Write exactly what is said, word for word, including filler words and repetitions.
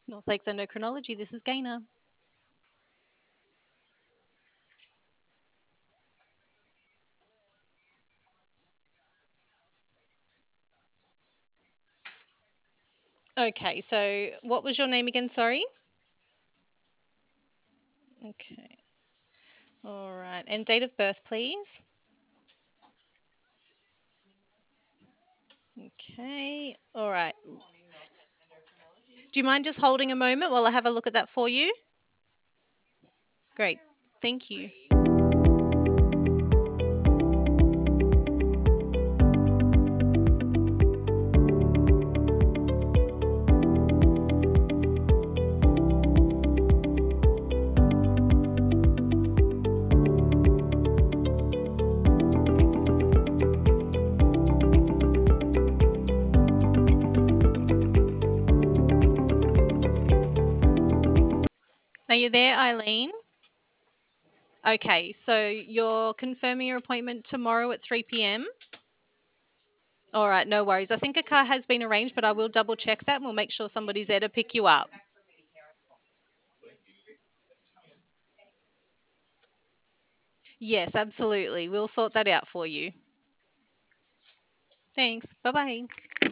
North Lakes Endocrinology. This is Gaina. Okay, so what was your name again? Sorry. Okay. All right. And date of birth, please. Okay. All right. Do you mind just holding a moment while I have a look at that for you? Great. Thank you. Are you there, Eileen? Okay, so you're confirming your appointment tomorrow at three p m? All right, no worries. I think a car has been arranged, but I will double check that and we'll make sure somebody's there to pick you up. Yes, absolutely. We'll sort that out for you. Thanks. Bye bye.